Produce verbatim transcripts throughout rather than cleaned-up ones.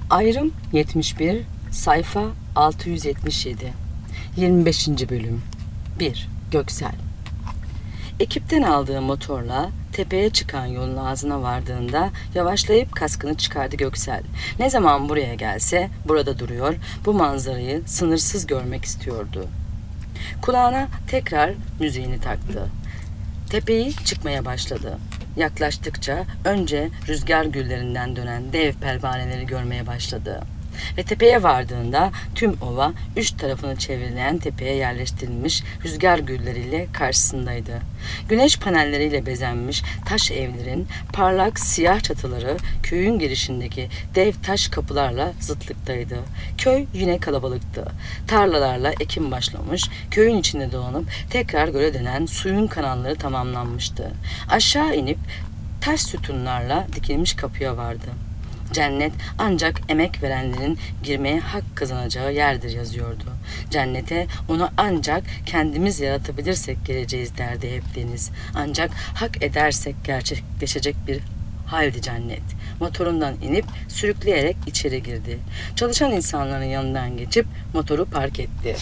Ayrım yetmiş bir, sayfa altı yüz yetmiş yedi. yirmi beşinci bölüm. bir. Göksel. Ekipten aldığı motorla tepeye çıkan yolun ağzına vardığında yavaşlayıp kaskını çıkardı Göksel. Ne zaman buraya gelse burada duruyor, bu manzarayı sınırsız görmek istiyordu. Kulağına tekrar müziğini taktı. Tepeyi çıkmaya başladı. Yaklaştıkça önce rüzgar güllerinden dönen dev pervaneleri görmeye başladı. Ve tepeye vardığında tüm ova üç tarafını çevrilen tepeye yerleştirilmiş rüzgar gülleriyle karşısındaydı. Güneş panelleriyle bezenmiş taş evlerin parlak siyah çatıları köyün girişindeki dev taş kapılarla zıtlıktaydı. Köy yine kalabalıktı. Tarlalarla ekim başlamış, köyün içinde dolanıp tekrar göle dönen suyun kanalları tamamlanmıştı. Aşağı inip taş sütunlarla dikilmiş kapıya vardı. Cennet ancak emek verenlerin girmeye hak kazanacağı yerdir yazıyordu. Cennete onu ancak kendimiz yaratabilirsek geleceğiz derdi hep Deniz. Ancak hak edersek gerçekleşecek bir haldi cennet. Motorundan inip sürükleyerek içeri girdi. Çalışan insanların yanından geçip motoru park etti.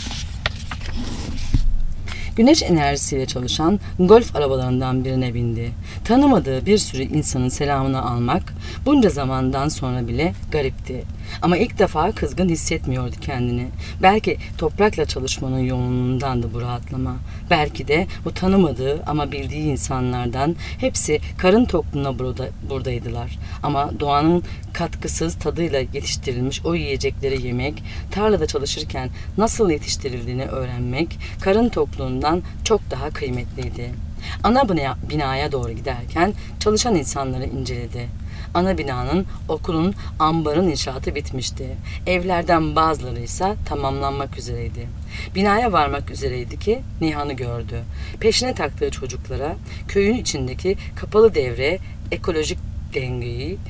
Güneş enerjisiyle çalışan golf arabalarından birine bindi. Tanımadığı bir sürü insanın selamını almak bunca zamandan sonra bile garipti. Ama ilk defa kızgın hissetmiyordu kendini. Belki toprakla çalışmanın yoğunluğundandı bu rahatlama. Belki de bu tanımadığı ama bildiği insanlardan hepsi karın tokluğuna burada, buradaydılar. Ama doğanın katkısız tadıyla yetiştirilmiş o yiyecekleri yemek, tarlada çalışırken nasıl yetiştirildiğini öğrenmek karın tokluğundan çok daha kıymetliydi. Ana binaya doğru giderken çalışan insanları inceledi. Ana binanın, okulun, ambarın inşaatı bitmişti. Evlerden bazıları ise tamamlanmak üzereydi. Binaya varmak üzereydi ki Nihan'ı gördü. Peşine taktığı çocuklara köyün içindeki kapalı devre, ekolojik dengeyi,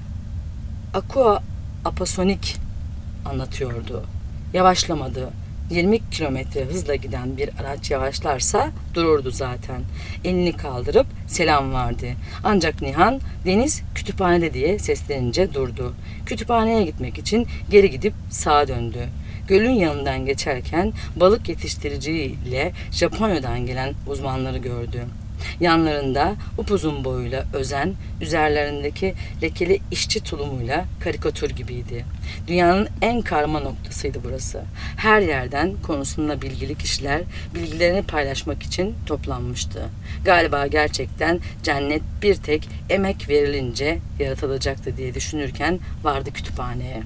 aqua apasonik anlatıyordu. Yavaşlamadı. yirmi kilometre hızla giden bir araç yavaşlarsa dururdu zaten. Elini kaldırıp selam verdi. Ancak Nihan, Deniz kütüphanede diye seslenince durdu. Kütüphaneye gitmek için geri gidip sağa döndü. Gölün yanından geçerken balık yetiştiriciyle Japonya'dan gelen uzmanları gördü. Yanlarında upuzun boyuyla özen, üzerlerindeki lekeli işçi tulumuyla karikatür gibiydi. Dünyanın en karma noktasıydı burası. Her yerden konusunda bilgili kişiler bilgilerini paylaşmak için toplanmıştı. Galiba gerçekten cennet bir tek emek verilince yaratılacaktı diye düşünürken vardı kütüphaneye.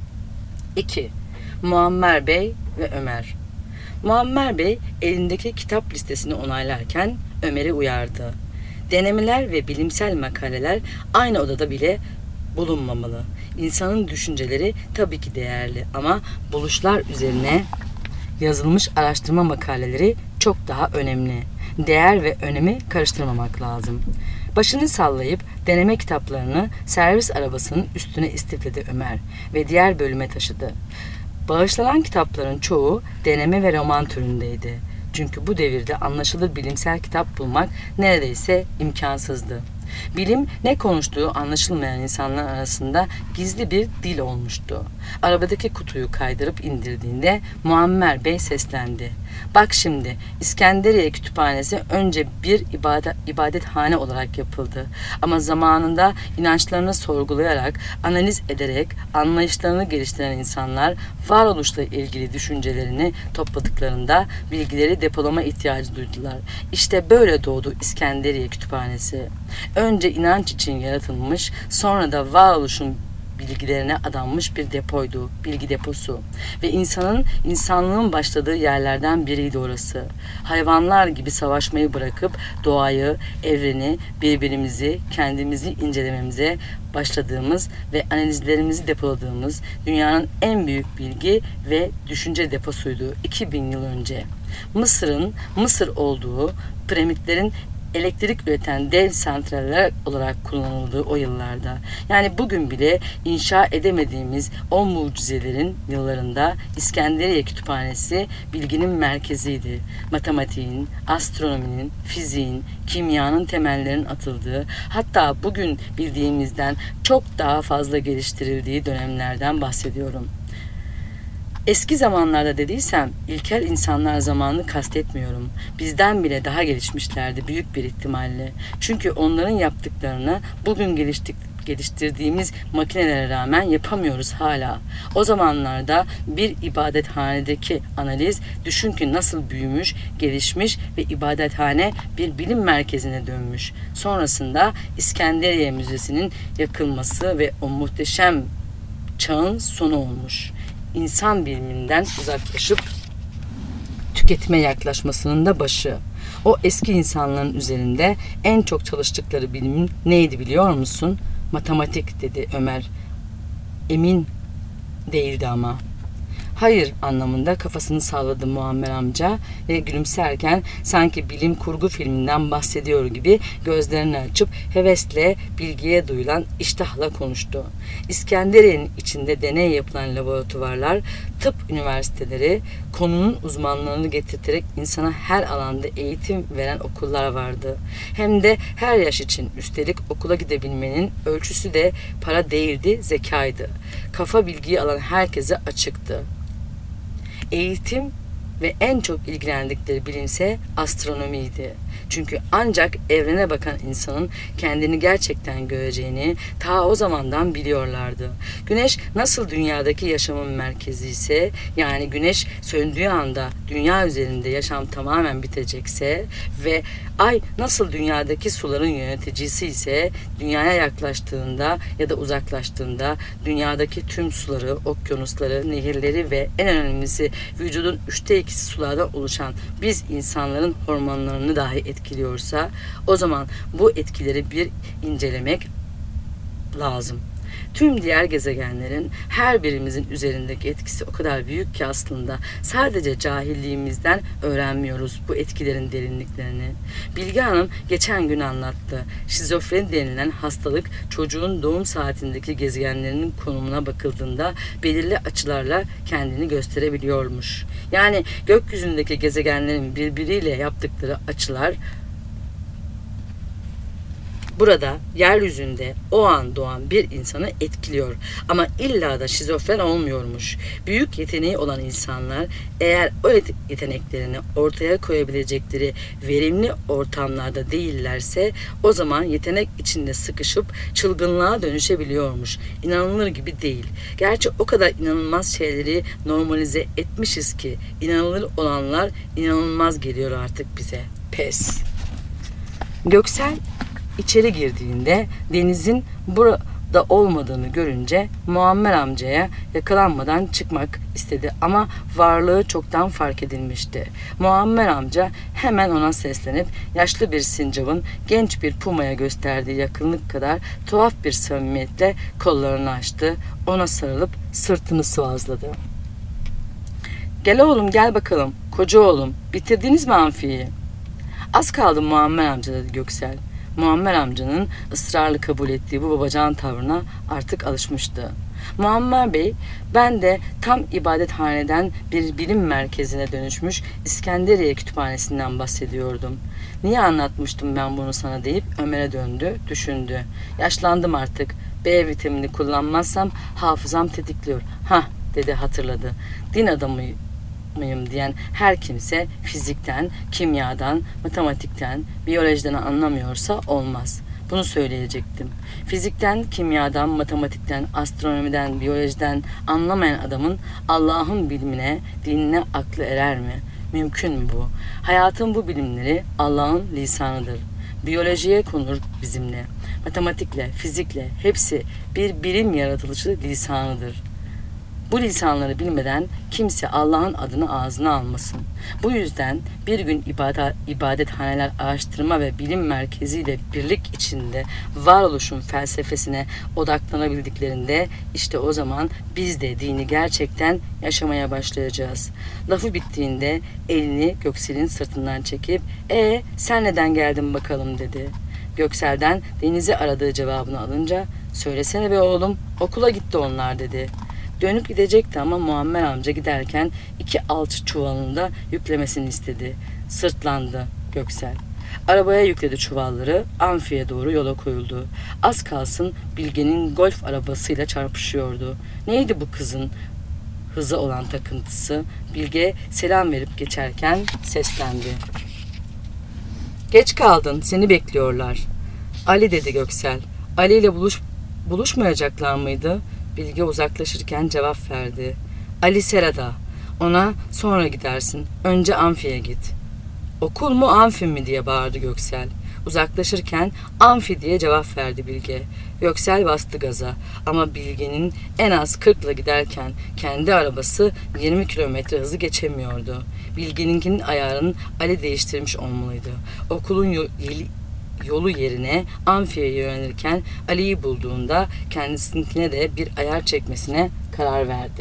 iki. Muammer Bey ve Ömer. Muammer Bey elindeki kitap listesini onaylarken Ömer'i uyardı. Denemeler ve bilimsel makaleler aynı odada bile bulunmamalı. İnsanın düşünceleri tabii ki değerli ama buluşlar üzerine yazılmış araştırma makaleleri çok daha önemli. Değer ve önemi karıştırmamak lazım. Başını sallayıp deneme kitaplarını servis arabasının üstüne istifledi Ömer ve diğer bölüme taşıdı. Bağışlanan kitapların çoğu deneme ve roman türündeydi. Çünkü bu devirde anlaşılır bilimsel kitap bulmak neredeyse imkansızdı. Bilim ne konuştuğu anlaşılmayan insanlar arasında gizli bir dil olmuştu. Arabadaki kutuyu kaydırıp indirdiğinde Muammer Bey seslendi. Bak şimdi, İskenderiye Kütüphanesi önce bir ibadet, ibadethane olarak yapıldı. Ama zamanında inançlarını sorgulayarak, analiz ederek anlayışlarını geliştiren insanlar varoluşla ilgili düşüncelerini topladıklarında bilgileri depolama ihtiyacı duydular. İşte böyle doğdu İskenderiye Kütüphanesi. Önce inanç için yaratılmış, sonra da varoluşun bilgilerine adanmış bir depoydu, bilgi deposu. Ve insanın, insanlığın başladığı yerlerden biriydi orası. Hayvanlar gibi savaşmayı bırakıp doğayı, evreni, birbirimizi, kendimizi incelememize başladığımız ve analizlerimizi depoladığımız dünyanın en büyük bilgi ve düşünce deposuydu iki bin yıl önce. Mısır'ın Mısır olduğu, piramitlerin elektrik üreten dev santraller olarak kullanıldığı o yıllarda. Yani bugün bile inşa edemediğimiz o mucizelerin yıllarında İskenderiye Kütüphanesi bilginin merkeziydi. Matematiğin, astronominin, fiziğin, kimyanın temellerinin atıldığı, hatta bugün bildiğimizden çok daha fazla geliştirildiği dönemlerden bahsediyorum. Eski zamanlarda dediysem ilkel insanlar zamanını kastetmiyorum. Bizden bile daha gelişmişlerdi büyük bir ihtimalle. Çünkü onların yaptıklarını bugün geliştik, geliştirdiğimiz makinelere rağmen yapamıyoruz hala. O zamanlarda bir ibadethanedeki analiz, düşün ki nasıl büyümüş, gelişmiş ve ibadethane bir bilim merkezine dönmüş. Sonrasında İskenderiye Müzesi'nin yakılması ve o muhteşem çağın sonu olmuş. İnsan biliminden uzaklaşıp tüketime yaklaşmasının da başı. O eski insanların üzerinde en çok çalıştıkları bilimin neydi biliyor musun? Matematik dedi Ömer. Emin değildi ama. Hayır anlamında kafasını salladı Muammer amca ve gülümserken sanki bilim kurgu filminden bahsediyor gibi gözlerini açıp hevesle bilgiye duyulan iştahla konuştu. İskenderiye'nin içinde deney yapılan laboratuvarlar, tıp üniversiteleri, konunun uzmanlarını getirterek insana her alanda eğitim veren okullar vardı. Hem de her yaş için, üstelik okula gidebilmenin ölçüsü de para değildi, zekaydı. Kafa bilgiyi alan herkese açıktı. Eğitim ve en çok ilgilendikleri bilimse astronomiydi. Çünkü ancak evrene bakan insanın kendini gerçekten göreceğini ta o zamandan biliyorlardı. Güneş nasıl dünyadaki yaşamın merkezi ise, yani güneş söndüğü anda dünya üzerinde yaşam tamamen bitecekse ve ay nasıl dünyadaki suların yöneticisi ise, dünyaya yaklaştığında ya da uzaklaştığında dünyadaki tüm suları, okyanusları, nehirleri ve en önemlisi vücudun üçte ikisi sulardan oluşan biz insanların hormonlarını dahi etkiliyorsa, o zaman bu etkileri bir incelemek lazım. Tüm diğer gezegenlerin her birimizin üzerindeki etkisi o kadar büyük ki aslında sadece cahilliğimizden öğrenmiyoruz bu etkilerin derinliklerini. Bilge Hanım geçen gün anlattı. Şizofreni denilen hastalık çocuğun doğum saatindeki gezegenlerinin konumuna bakıldığında belirli açılarla kendini gösterebiliyormuş. Yani gökyüzündeki gezegenlerin birbiriyle yaptıkları açılar burada yeryüzünde o an doğan bir insanı etkiliyor. Ama illa da şizofren olmuyormuş. Büyük yeteneği olan insanlar eğer o yeteneklerini ortaya koyabilecekleri verimli ortamlarda değillerse, o zaman yetenek içinde sıkışıp çılgınlığa dönüşebiliyormuş. İnanılır gibi değil. Gerçi o kadar inanılmaz şeyleri normalize etmişiz ki inanılır olanlar inanılmaz geliyor artık bize. Pes. Göksel İçeri girdiğinde denizin burada olmadığını görünce Muammer amcaya yakalanmadan çıkmak istedi ama varlığı çoktan fark edilmişti. Muammer amca hemen ona seslenip yaşlı bir sincabın genç bir pumaya gösterdiği yakınlık kadar tuhaf bir samimiyetle kollarını açtı, ona sarılıp sırtını sıvazladı. "Gel oğlum, gel bakalım, koca oğlum, bitirdiniz mi amfiyi?" "Az kaldı Muammer amca," dedi Göksel. Muammer amcanın ısrarlı kabul ettiği bu babacan tavrına artık alışmıştı. Muammer Bey, ben de tam ibadethaneden bir bilim merkezine dönüşmüş İskenderiye Kütüphanesi'nden bahsediyordum. "Niye anlatmıştım ben bunu sana?" deyip Ömer'e döndü, düşündü. "Yaşlandım artık. B vitamini kullanmazsam hafızam tetikliyor." "Hah," dedi, hatırladı. "Din adamı mıyım diyen her kimse fizikten, kimyadan, matematikten, biyolojiden anlamıyorsa olmaz. Bunu söyleyecektim. Fizikten, kimyadan, matematikten, astronomiden, biyolojiden anlamayan adamın Allah'ın bilimine, dinine aklı erer mi? Mümkün mü bu? Hayatın bu bilimleri Allah'ın lisanıdır. Biyolojiye konur bizimle. Matematikle, fizikle hepsi bir bilim yaratılışı lisanıdır. Bu lisanları bilmeden kimse Allah'ın adını ağzına almasın. Bu yüzden bir gün ibadet, ibadethaneler araştırma ve bilim merkeziyle birlik içinde varoluşun felsefesine odaklanabildiklerinde işte o zaman biz de dini gerçekten yaşamaya başlayacağız. Lafı bittiğinde elini Göksel'in sırtından çekip "E sen neden geldin bakalım?" dedi. Göksel'den Deniz'i aradığı cevabını alınca "Söylesene be oğlum, okula gitti onlar." dedi. Dönüp gidecekti ama Muammer amca giderken iki alçı çuvalını da yüklemesini istedi. Sırtlandı Göksel. Arabaya yükledi çuvalları, amfiye doğru yola koyuldu. Az kalsın Bilge'nin golf arabasıyla çarpışıyordu. Neydi bu kızın hızı olan takıntısı? Bilge selam verip geçerken seslendi. "Geç kaldın, seni bekliyorlar." "Ali," dedi Göksel. "Ali ile buluş, buluşmayacaklar mıydı?" Bilge uzaklaşırken cevap verdi. "Ali serada. Ona sonra gidersin. Önce amfiye git." "Okul mu amfi mi?" diye bağırdı Göksel. Uzaklaşırken amfi diye cevap verdi Bilge. Göksel bastı gaza ama Bilge'nin en az kırkla giderken kendi arabası yirmi kilometre hızı geçemiyordu. Bilge'ninkinin ayarını Ali değiştirmiş olmalıydı. Okulun yolu yolu yerine amfiye yönelirken Ali'yi bulduğunda kendisininkine de bir ayar çekmesine karar verdi.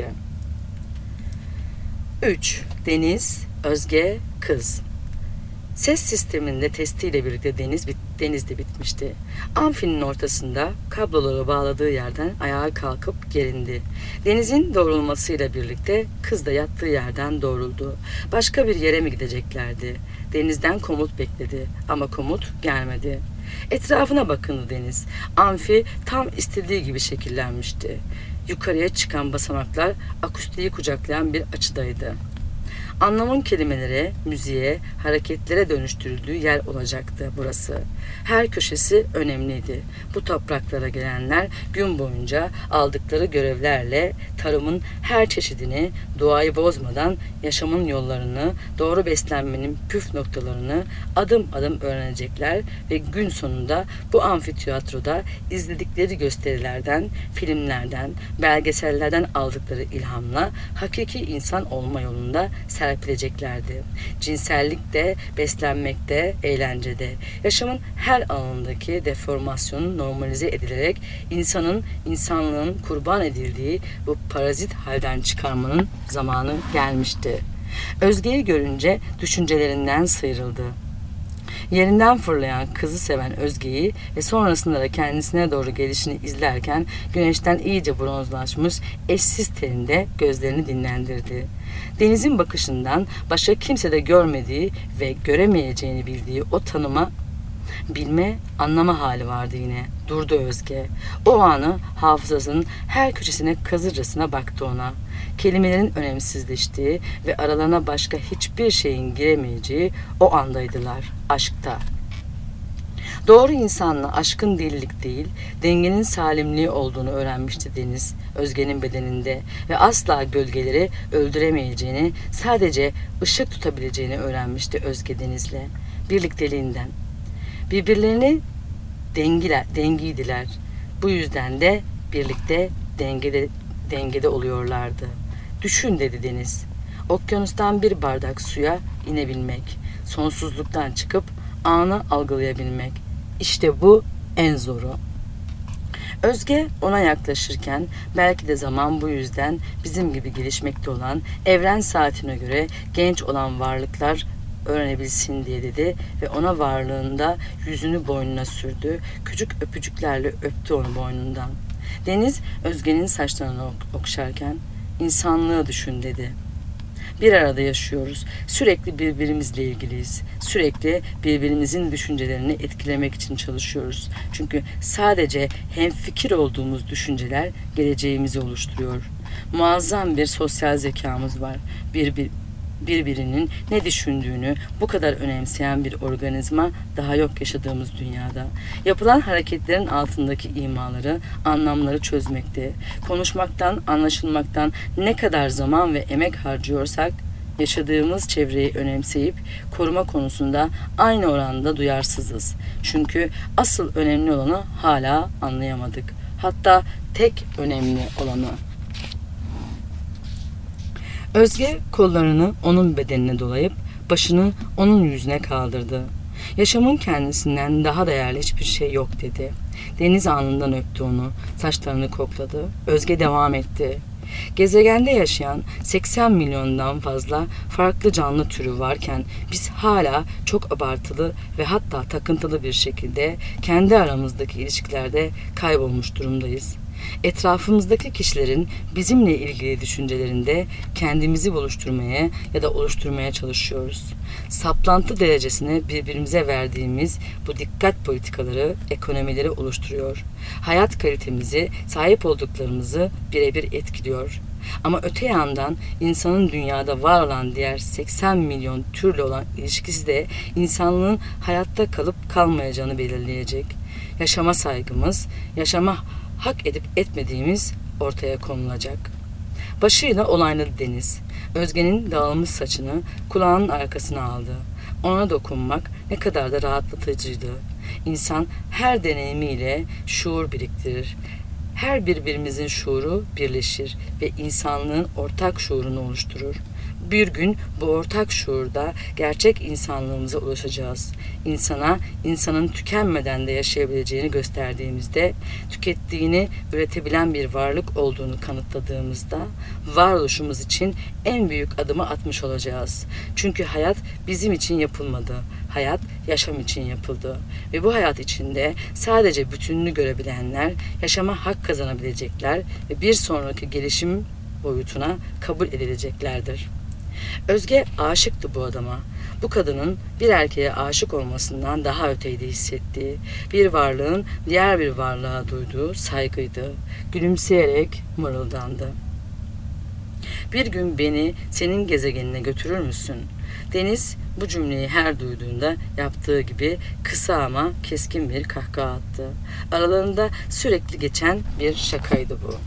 üç. Deniz, Özge, kız. Ses sisteminde testiyle birlikte Deniz, bit, Deniz de bitmişti. Amfinin ortasında kabloları bağladığı yerden ayağa kalkıp gerindi. Deniz'in doğrulmasıyla birlikte kız da yattığı yerden doğruldu. Başka bir yere mi gideceklerdi? Deniz'den komut bekledi ama komut gelmedi. Etrafına bakındı Deniz. Amfi tam istediği gibi şekillenmişti. Yukarıya çıkan basamaklar akustiği kucaklayan bir açıdaydı. Anlamın kelimelere, müziğe, hareketlere dönüştürüldüğü yer olacaktı burası. Her köşesi önemliydi. Bu topraklara gelenler gün boyunca aldıkları görevlerle tarımın her çeşidini, doğayı bozmadan yaşamın yollarını, doğru beslenmenin püf noktalarını adım adım öğrenecekler ve gün sonunda bu amfiteyatroda izledikleri gösterilerden, filmlerden, belgesellerden aldıkları ilhamla hakiki insan olma yolunda serpileceklerdi. Cinsellikte, beslenmekte, eğlencede, yaşamın her alanındaki deformasyonun normalize edilerek insanın, insanlığın kurban edildiği bu parazit halden çıkarmanın zamanı gelmişti. Özge'yi görünce düşüncelerinden sıyrıldı. Yerinden fırlayan kızı seven Özge'yi ve sonrasında da kendisine doğru gelişini izlerken güneşten iyice bronzlaşmış eşsiz teninde gözlerini dinlendirdi. Deniz'in bakışından başka kimsede görmediği ve göremeyeceğini bildiği o tanıma, bilme, anlama hali vardı yine. Durdu Özge. O anı hafızasının her köşesine kazırcasına baktı ona. Kelimelerin önemsizleştiği ve aralarına başka hiçbir şeyin giremeyeceği o andaydılar. Aşkta. Doğru insanla aşkın delilik değil, dengenin salimliği olduğunu öğrenmişti Deniz, Özge'nin bedeninde ve asla gölgeleri öldüremeyeceğini, sadece ışık tutabileceğini öğrenmişti Özge Deniz'le, birlikteliğinden. Birbirlerini dengiler, dengiydiler. Bu yüzden de birlikte dengede, dengede oluyorlardı. Düşün dedi Deniz. Okyanustan bir bardak suya inebilmek, sonsuzluktan çıkıp anı algılayabilmek. İşte bu en zoru. Özge ona yaklaşırken belki de zaman bu yüzden bizim gibi gelişmekte olan evren saatine göre genç olan varlıklar öğrenebilsin diye dedi ve ona varlığında yüzünü boynuna sürdü. Küçük öpücüklerle öptü onu boynundan. Deniz Özge'nin saçlarını okşarken insanlığı düşün dedi. Bir arada yaşıyoruz. Sürekli birbirimizle ilgiliyiz. Sürekli birbirimizin düşüncelerini etkilemek için çalışıyoruz. Çünkü sadece hemfikir olduğumuz düşünceler geleceğimizi oluşturuyor. Muazzam bir sosyal zekamız var. Bir, bir, birbirinin ne düşündüğünü bu kadar önemseyen bir organizma daha yok yaşadığımız dünyada. Yapılan hareketlerin altındaki imaları, anlamları çözmekte, konuşmaktan, anlaşılmaktan ne kadar zaman ve emek harcıyorsak, yaşadığımız çevreyi önemseyip koruma konusunda aynı oranda duyarsızız. Çünkü asıl önemli olanı hala anlayamadık. Hatta tek önemli olanı. Özge kollarını onun bedenine dolayıp başını onun yüzüne kaldırdı. Yaşamın kendisinden daha değerli hiçbir şey yok dedi. Deniz anından öptü onu, saçlarını kokladı. Özge devam etti. Gezegende yaşayan seksen milyondan fazla farklı canlı türü varken biz hala çok abartılı ve hatta takıntılı bir şekilde kendi aramızdaki ilişkilerde kaybolmuş durumdayız. Etrafımızdaki kişilerin bizimle ilgili düşüncelerinde kendimizi buluşturmaya ya da oluşturmaya çalışıyoruz. Saplantı derecesine birbirimize verdiğimiz bu dikkat politikaları ekonomileri oluşturuyor. Hayat kalitemizi, sahip olduklarımızı birebir etkiliyor. Ama öte yandan insanın dünyada var olan diğer seksen milyon türle olan ilişkisi de insanlığın hayatta kalıp kalmayacağını belirleyecek. Yaşama saygımız, yaşama hak edip etmediğimiz ortaya konulacak. Başıyla olayladı Deniz. Özge'nin dağılmış saçını kulağının arkasına aldı. Ona dokunmak ne kadar da rahatlatıcıydı. İnsan her deneyimiyle şuur biriktirir. Her birbirimizin şuuru birleşir ve insanlığın ortak şuurunu oluşturur. Bir gün bu ortak şuurda gerçek insanlığımıza ulaşacağız. İnsana, insanın tükenmeden de yaşayabileceğini gösterdiğimizde, tükettiğini üretebilen bir varlık olduğunu kanıtladığımızda, varoluşumuz için en büyük adımı atmış olacağız. Çünkü hayat bizim için yapılmadı. Hayat yaşam için yapıldı. Ve bu hayat içinde sadece bütününü görebilenler, yaşama hak kazanabilecekler ve bir sonraki gelişim boyutuna kabul edileceklerdir. Özge aşıktı bu adama. Bu kadının bir erkeğe aşık olmasından daha öteydi hissettiği, bir varlığın diğer bir varlığa duyduğu saygıydı. Gülümseyerek mırıldandı. Bir gün beni senin gezegenine götürür müsün? Deniz bu cümleyi her duyduğunda yaptığı gibi kısa ama keskin bir kahkaha attı. Aralarında sürekli geçen bir şakaydı bu.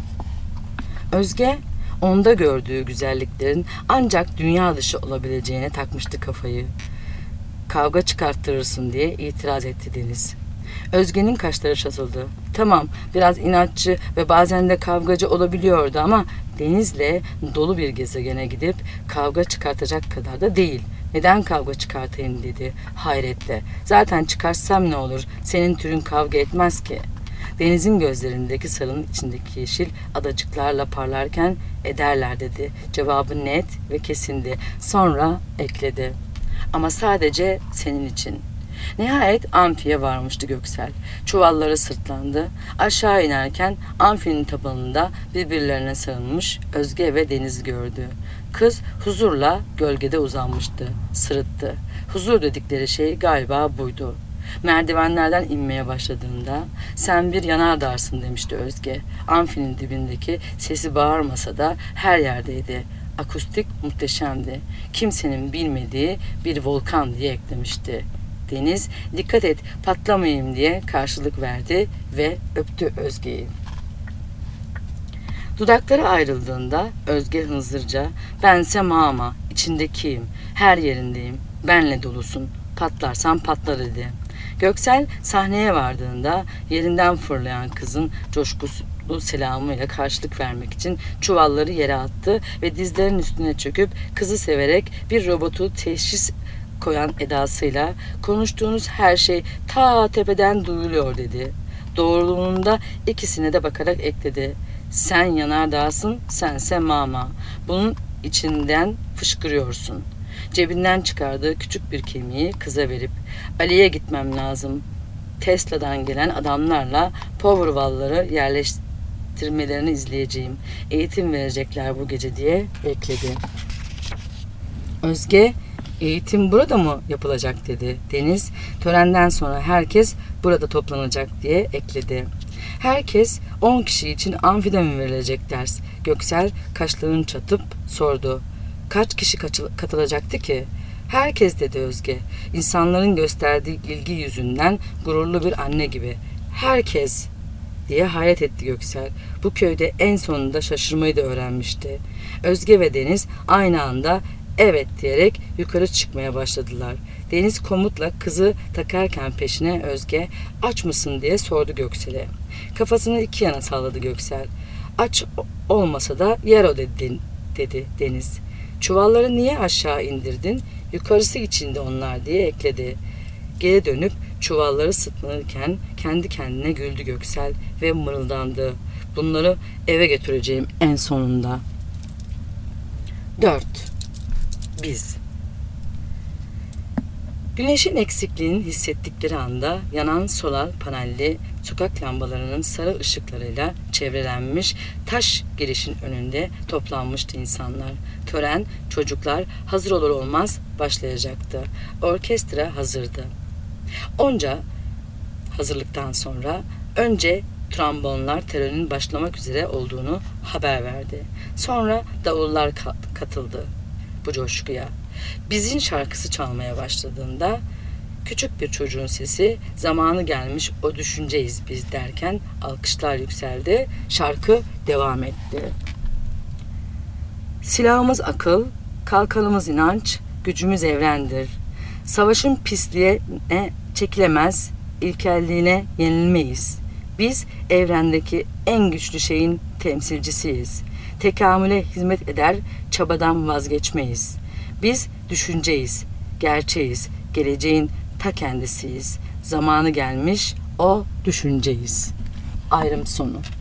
Özge onda gördüğü güzelliklerin ancak dünya dışı olabileceğine takmıştı kafayı. Kavga çıkarttırırsın diye itiraz etti Deniz. Özge'nin kaşları çatıldı. Tamam, biraz inatçı ve bazen de kavgacı olabiliyordu ama Deniz'le dolu bir gezegene gidip kavga çıkartacak kadar da değil. Neden kavga çıkartayım dedi hayretle. Zaten çıkarsam ne olur? Senin türün kavga etmez ki. Denizin gözlerindeki sarının içindeki yeşil adacıklarla parlarken ederler dedi. Cevabı net ve kesindi. Sonra ekledi. Ama sadece senin için. Nihayet amfiye varmıştı Göksel. Çuvalları sırtlandı. Aşağı inerken amfinin tabanında birbirlerine sarılmış Özge ve Deniz gördü. Kız huzurla gölgede uzanmıştı. Sırıttı. Huzur dedikleri şey galiba buydu. Merdivenlerden inmeye başladığında sen bir yanardarsın demişti Özge. Amfinin dibindeki sesi bağırmasa da her yerdeydi. Akustik muhteşemdi. Kimsenin bilmediği bir volkan diye eklemişti. Deniz dikkat et patlamayayım diye karşılık verdi ve öptü Özge'yi. Dudakları ayrıldığında Özge hınzırca bense mama içindekiyim, her yerindeyim, benle dolusun, patlarsan patla dedi. Göksel sahneye vardığında yerinden fırlayan kızın coşkulu selamıyla karşılık vermek için çuvalları yere attı ve dizlerinin üstüne çöküp kızı severek bir robotu teşhis koyan edasıyla konuştuğunuz her şey ta tepeden duyuluyor dedi. Doğruluğunda ikisine de bakarak ekledi. Sen yanardağsın, sense mama. Bunun içinden fışkırıyorsun. Cebinden çıkardığı küçük bir kemiği kıza verip Ali'ye gitmem lazım. Tesla'dan gelen adamlarla Powerwall'ları yerleştirmelerini izleyeceğim. Eğitim verecekler bu gece diye bekledi. Özge eğitim burada mı yapılacak dedi. Deniz törenden sonra herkes burada toplanacak diye ekledi. Herkes on kişi için amfide mi verilecek ders? Göksel kaşlarını çatıp sordu. Kaç kişi katılacaktı ki? Herkes dedi Özge. İnsanların gösterdiği ilgi yüzünden gururlu bir anne gibi. Herkes diye hayret etti Göksel. Bu köyde en sonunda şaşırmayı da öğrenmişti. Özge ve Deniz aynı anda evet diyerek yukarı çıkmaya başladılar. Deniz komutla kızı takarken peşine Özge aç mısın diye sordu Göksel'e. Kafasını iki yana salladı Göksel. Aç olmasa da yer o dedi dedi Deniz. Çuvalları niye aşağı indirdin? Yukarısı içinde onlar diye ekledi. Geri dönüp çuvalları sırtlanırken kendi kendine güldü Göksel ve mırıldandı. Bunları eve götüreceğim en sonunda. dört. Biz. Güneşin eksikliğini hissettikleri anda yanan solar panelli sokak lambalarının sarı ışıklarıyla çevrelenmiş taş girişin önünde toplanmıştı insanlar. Tören çocuklar hazır olur olmaz başlayacaktı. Orkestra hazırdı. Onca hazırlıktan sonra önce trombonlar törenin başlamak üzere olduğunu haber verdi. Sonra davullar katıldı bu coşkuya. Biz'in şarkısı çalmaya başladığında küçük bir çocuğun sesi zamanı gelmiş o düşünceyiz biz derken alkışlar yükseldi. Şarkı devam etti. Silahımız akıl, kalkanımız inanç, gücümüz evrendir. Savaşın pisliğine çekilemez, ilkelliğine yenilmeyiz. Biz evrendeki en güçlü şeyin temsilcisiyiz. Tekamüle hizmet eder, çabadan vazgeçmeyiz. Biz düşünceyiz, gerçeğiz, geleceğin ta kendisiyiz. Zamanı gelmiş, o düşünceyiz. Ayrım sonu.